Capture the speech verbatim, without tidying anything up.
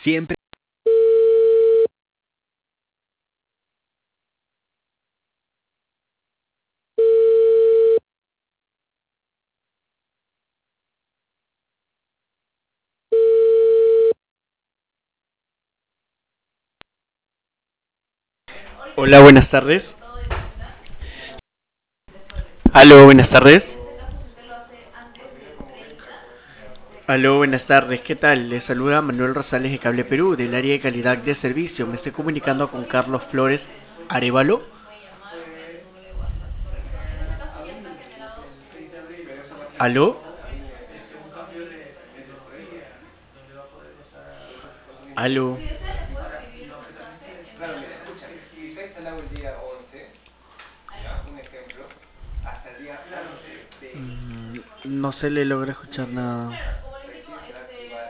Siempre. Hola, buenas tardes. Aló, buenas tardes. Aló, buenas tardes. ¿Qué tal? Les saluda Manuel Rosales de Cable Perú, del área de calidad de servicio. Me estoy comunicando con Carlos Flores Arevalo. Aló, aló. Mm, no se le logra escuchar nada.